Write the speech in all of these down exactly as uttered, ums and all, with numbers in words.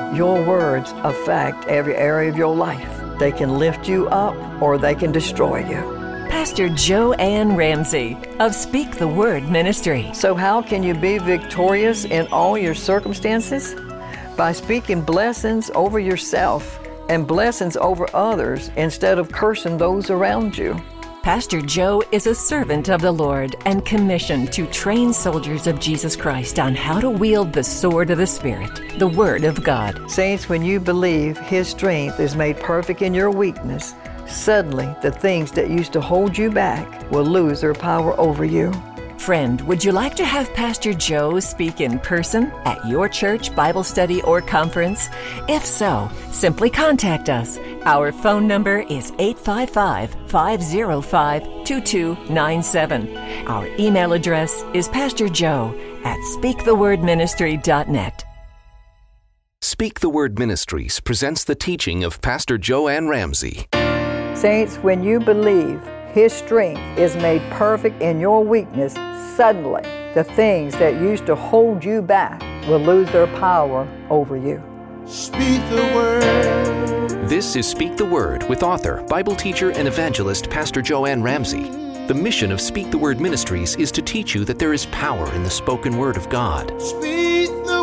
Your words affect every area of your life. They can lift you up or they can destroy you. Pastor Joanne Ramsey of Speak the Word Ministry. So how can you be victorious in all your circumstances? By speaking blessings over yourself and blessings over others instead of cursing those around you. Pastor Joe is a servant of the Lord and commissioned to train soldiers of Jesus Christ on how to wield the sword of the Spirit, the Word of God. Saints, when you believe His strength is made perfect in your weakness, suddenly the things that used to hold you back will lose their power over you. Friend, would you like to have Pastor Joe speak in person at your church, Bible study, or conference? If so, simply contact us. Our phone number is eight five five, five zero five, two two nine seven. Our email address is pastorjoe at speak the word ministry dot net. Speak the Word Ministries presents the teaching of Pastor Joanne Ramsey. Saints, when you believe His strength is made perfect in your weakness, suddenly the things that used to hold you back will lose their power over you. Speak the Word. This is Speak the Word with author, Bible teacher, and evangelist Pastor Joanne Ramsey. The mission of Speak the Word Ministries is to teach you that there is power in the spoken Word of God. Speak the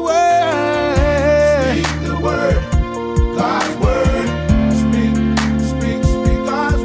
Word. Speak the Word. God's Word. Speak, speak, speak God's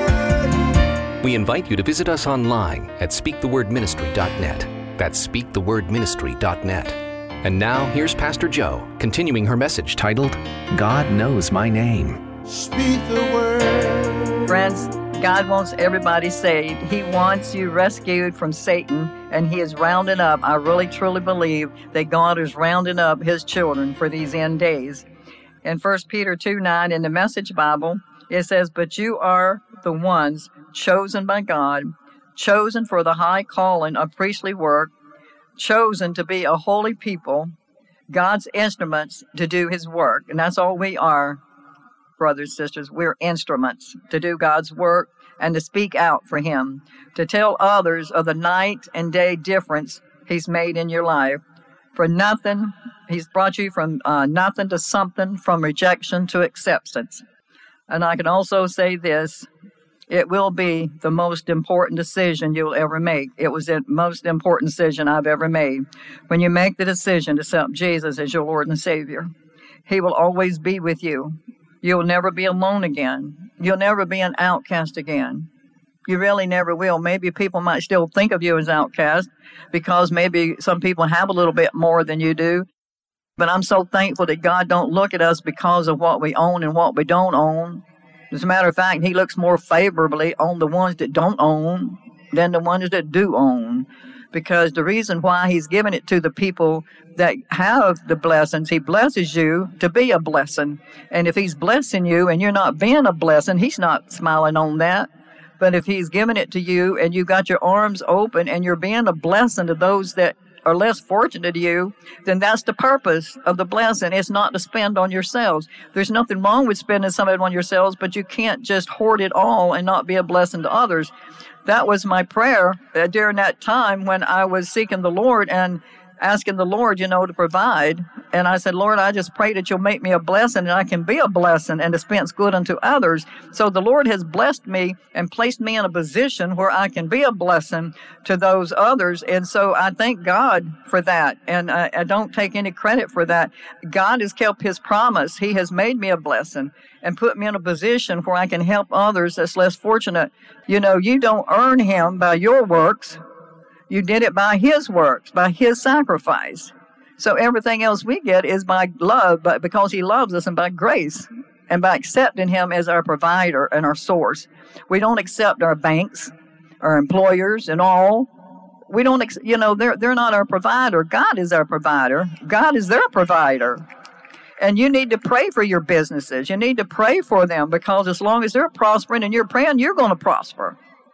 Word. We invite you to visit us online at speak the word ministry dot net. That's speak the word ministry dot net. And now, here's Pastor Joe, continuing her message titled, God Knows My Name. Speak the Word. Friends, God wants everybody saved. He wants you rescued from Satan, and He is rounding up. I really truly believe that God is rounding up His children for these end days. In First Peter two nine in the Message Bible, it says, "But you are the ones chosen by God, chosen for the high calling of priestly work, chosen to be a holy people, God's instruments to do His work." And that's all we are, brothers and sisters. We're instruments to do God's work and to speak out for Him, to tell others of the night and day difference He's made in your life. For nothing, He's brought you from uh, nothing to something, from rejection to acceptance. And I can also say this, it will be the most important decision you'll ever make. It was the most important decision I've ever made. When you make the decision to accept Jesus as your Lord and Savior, He will always be with you. You'll never be alone again. You'll never be an outcast again. You really never will. Maybe people might still think of you as outcast because maybe some people have a little bit more than you do. But I'm so thankful that God don't look at us because of what we own and what we don't own. As a matter of fact, He looks more favorably on the ones that don't own than the ones that do own. Because the reason why He's given it to the people that have the blessings, He blesses you to be a blessing. And if He's blessing you and you're not being a blessing, He's not smiling on that. But if He's given it to you and you got your arms open and you're being a blessing to those that are less fortunate to you, then that's the purpose of the blessing. It's not to spend on yourselves. There's nothing wrong with spending some of it on yourselves, but you can't just hoard it all and not be a blessing to others. That was my prayer uh, during that time when I was seeking the Lord and asking the Lord, you know, to provide. And I said, Lord, I just pray that You'll make me a blessing and I can be a blessing and dispense good unto others. So the Lord has blessed me and placed me in a position where I can be a blessing to those others. And so I thank God for that. And I, I don't take any credit for that. God has kept His promise. He has made me a blessing and put me in a position where I can help others that's less fortunate. You know, you don't earn Him by your works. You did it by His works, by His sacrifice. So everything else we get is by love, but because He loves us, and by grace, and by accepting Him as our provider and our source. We don't accept our banks, our employers, and all. We don't, ex- you know, they're they're not our provider. God is our provider. God is their provider. And you need to pray for your businesses. You need to pray for them, because as long as they're prospering and you're praying, you're going to prosper.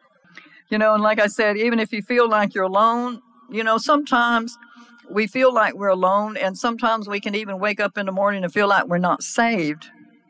You know, and like I said, even if you feel like you're alone, you know, sometimes we feel like we're alone, and sometimes we can even wake up in the morning and feel like we're not saved.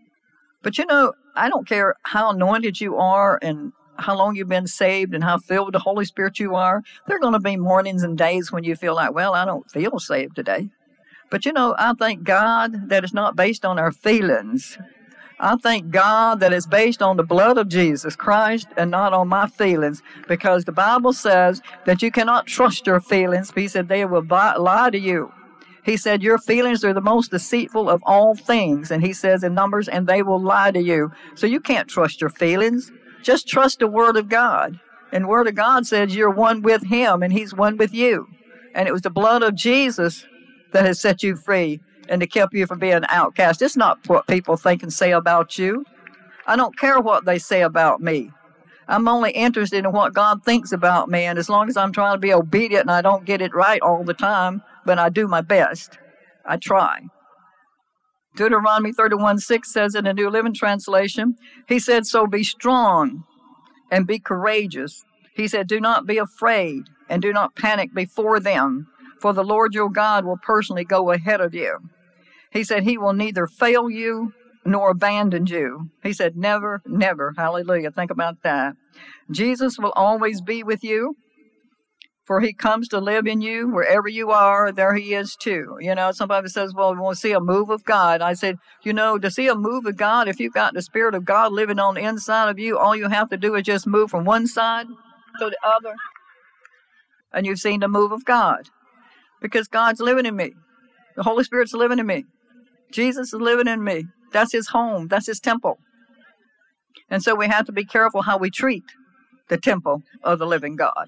But, you know, I don't care how anointed you are and how long you've been saved and how filled with the Holy Spirit you are. There are going to be mornings and days when you feel like, well, I don't feel saved today. But you know, I thank God that it's not based on our feelings. I thank God that it's based on the blood of Jesus Christ and not on my feelings, because the Bible says that you cannot trust your feelings. He said they will lie to you. He said your feelings are the most deceitful of all things. And he says in Numbers, and they will lie to you. So you can't trust your feelings. Just trust the Word of God. And the Word of God says you're one with Him and He's one with you. And it was the blood of Jesus that has set you free and to keep you from being an outcast. It's not what people think and say about you. I don't care what they say about me. I'm only interested in what God thinks about me, and as long as I'm trying to be obedient and I don't get it right all the time, but I do my best. I try. Deuteronomy thirty-one six says in the New Living Translation, he said, so be strong and be courageous. He said, do not be afraid and do not panic before them, for the Lord your God will personally go ahead of you. He said he will neither fail you nor abandon you. He said never, never. Hallelujah. Think about that. Jesus will always be with you, for he comes to live in you. Wherever you are, there he is too. You know, somebody says, well, we want to see a move of God. I said, you know, to see a move of God, if you've got the Spirit of God living on the inside of you, all you have to do is just move from one side to the other, and you've seen the move of God. Because God's living in me. The Holy Spirit's living in me. Jesus is living in me. That's his home. That's his temple. And so we have to be careful how we treat the temple of the living God.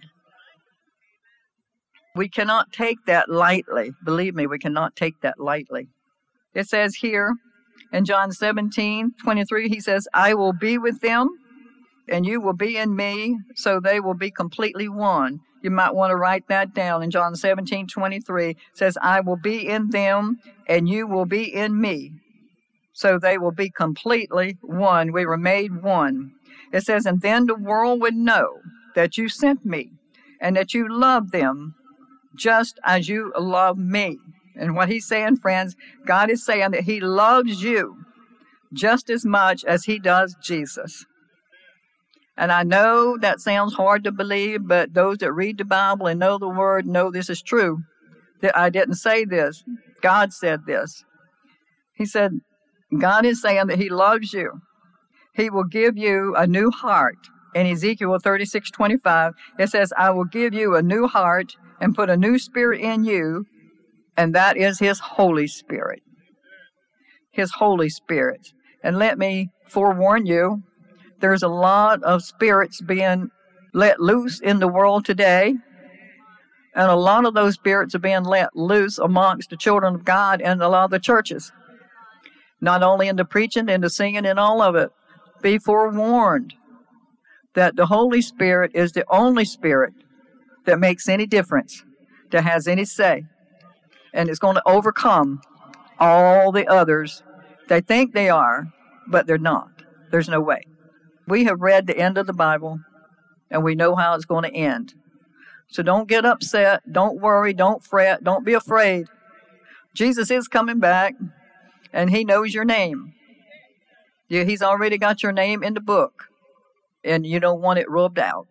We cannot take that lightly. Believe me, we cannot take that lightly. It says here in John seventeen twenty-three, he says, I will be with them, and you will be in me, so they will be completely one. You might want to write that down. In John seventeen twenty-three, it says, I will be in them, and you will be in me, so they will be completely one. We were made one. It says, and then the world would know that you sent me, and that you love them just as you love me. And what he's saying, friends, God is saying that he loves you just as much as he does Jesus. And I know that sounds hard to believe, but those that read the Bible and know the Word know this is true. That I didn't say this. God said this. He said, God is saying that he loves you. He will give you a new heart. In Ezekiel thirty-six twenty-five, it says, I will give you a new heart and put a new spirit in you, and that is his Holy Spirit. His Holy Spirit. And let me forewarn you, there's a lot of spirits being let loose in the world today, and a lot of those spirits are being let loose amongst the children of God and a lot of the churches. Not only in the preaching and the singing and all of it. Be forewarned that the Holy Spirit is the only Spirit that makes any difference, that has any say, and it's going to overcome all the others. They think they are, but they're not. There's no way. We have read the end of the Bible, and we know how it's going to end. So don't get upset. Don't worry. Don't fret. Don't be afraid. Jesus is coming back, and he knows your name. You, he's already got your name in the book, and you don't want it rubbed out.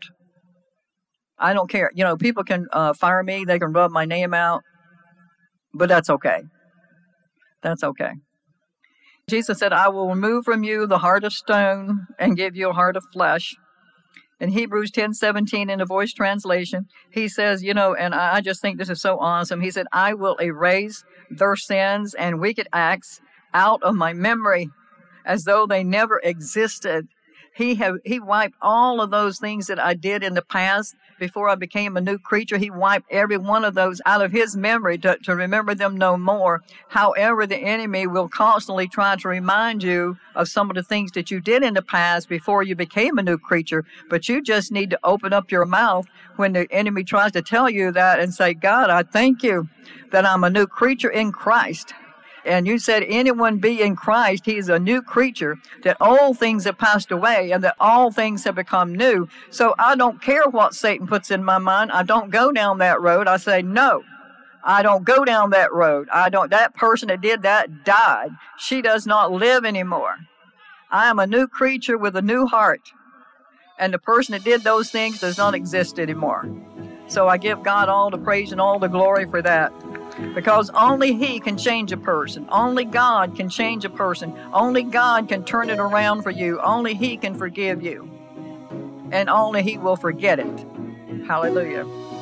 I don't care. You know, people can uh, fire me. They can rub my name out, but that's okay. That's okay. Jesus said, I will remove from you the heart of stone and give you a heart of flesh. In Hebrews ten seventeen in the Voice translation, he says, you know, and I just think this is so awesome. He said, I will erase their sins and wicked acts out of my memory as though they never existed. He have he wiped all of those things that I did in the past before I became a new creature. He wiped every one of those out of his memory to, to remember them no more. However, the enemy will constantly try to remind you of some of the things that you did in the past before you became a new creature. But you just need to open up your mouth when the enemy tries to tell you that and say, God, I thank you that I'm a new creature in Christ. And you said, anyone be in Christ, he is a new creature, that old things have passed away and that all things have become new. So I don't care what Satan puts in my mind. I don't go down that road. I say, no, I don't go down that road. I don't. That person that did that died. She does not live anymore. I am a new creature with a new heart. And the person that did those things does not exist anymore. So I give God all the praise and all the glory for that. Because only He can change a person. Only God can change a person. Only God can turn it around for you. Only He can forgive you. And only He will forget it. Hallelujah.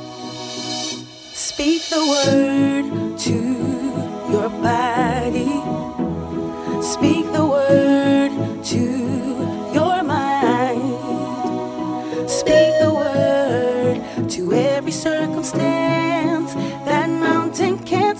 Speak the word to your body. Speak the word to your mind. Speak the word to every circumstance. That mountain can't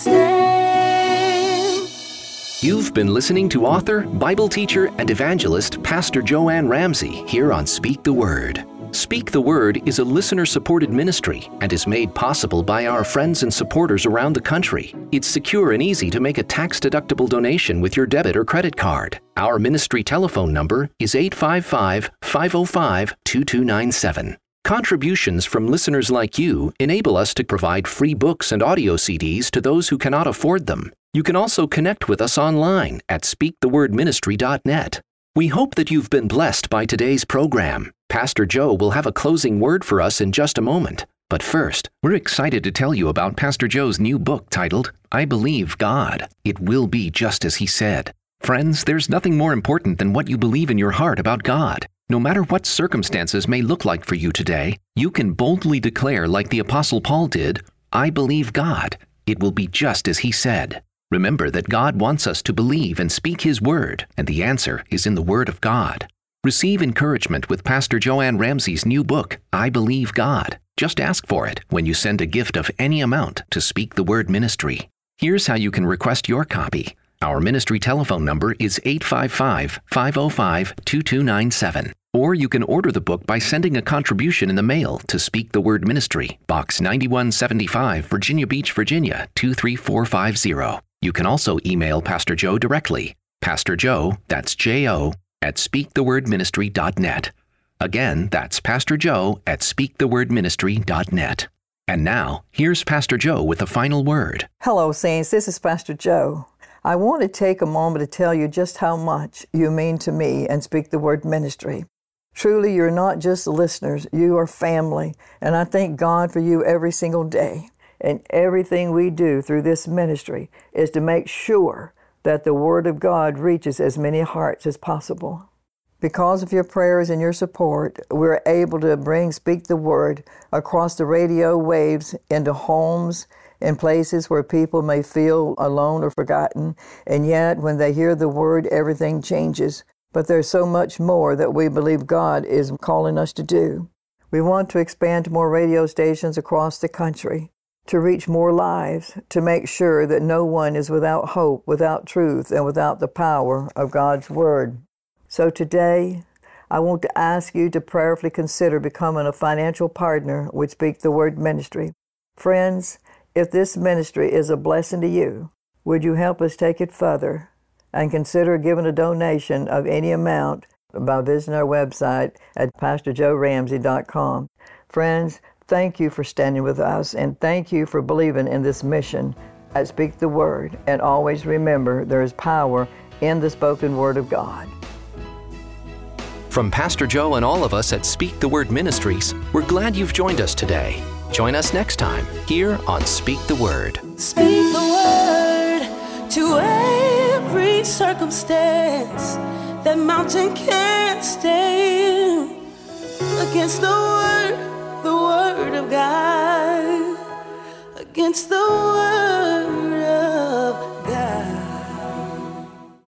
stand. You've been listening to author, Bible teacher, and evangelist Pastor Joanne Ramsey here on Speak the Word. Speak the Word is a listener-supported ministry and is made possible by our friends and supporters around the country. It's secure and easy to make a tax-deductible donation with your debit or credit card. Our ministry telephone number is eight five five, five oh five, two two nine seven. Contributions from listeners like you enable us to provide free books and audio C Ds to those who cannot afford them. You can also connect with us online at speak the word ministry dot net. We hope that you've been blessed by today's program. Pastor Joe will have a closing word for us in just a moment. But first, we're excited to tell you about Pastor Joe's new book titled, I Believe God. It Will Be Just As He Said. Friends, there's nothing more important than what you believe in your heart about God. No matter what circumstances may look like for you today, you can boldly declare like the Apostle Paul did, I believe God. It will be just as He said. Remember that God wants us to believe and speak His word, and the answer is in the Word of God. Receive encouragement with Pastor Joanne Ramsey's new book, I Believe God. Just ask for it when you send a gift of any amount to Speak the Word Ministry. Here's how you can request your copy. Our ministry telephone number is eight five five, five oh five, two two nine seven. Or you can order the book by sending a contribution in the mail to Speak the Word Ministry, Box ninety-one seventy-five, Virginia Beach, Virginia, two three four five zero. You can also email Pastor Joe directly. Pastor Joe, that's J O, at speak the word ministry dot net. Again, that's Pastor Joe at speak the word ministry dot net. And now, here's Pastor Joe with the final word. Hello, Saints. This is Pastor Joe. I want to take a moment to tell you just how much you mean to me and Speak the Word Ministry. Truly, you're not just listeners, you are family, and I thank God for you every single day. And everything we do through this ministry is to make sure that the Word of God reaches as many hearts as possible. Because of your prayers and your support, we're able to bring Speak the Word across the radio waves into homes, in places where people may feel alone or forgotten, and yet when they hear the Word, everything changes. But there's so much more that we believe God is calling us to do. We want to expand to more radio stations across the country, to reach more lives, to make sure that no one is without hope, without truth, and without the power of God's Word. So today, I want to ask you to prayerfully consider becoming a financial partner with Speak the Word Ministry. Friends, if this ministry is a blessing to you, would you help us take it further and consider giving a donation of any amount by visiting our website at pastor joe ramsey dot com. Friends, thank you for standing with us, and thank you for believing in this mission at Speak the Word. And always remember, there is power in the spoken Word of God. From Pastor Joe and all of us at Speak the Word Ministries, we're glad you've joined us today. Join us next time here on Speak the Word. Speak the word to every circumstance. That mountain can't stand against the word, the word of God, against the word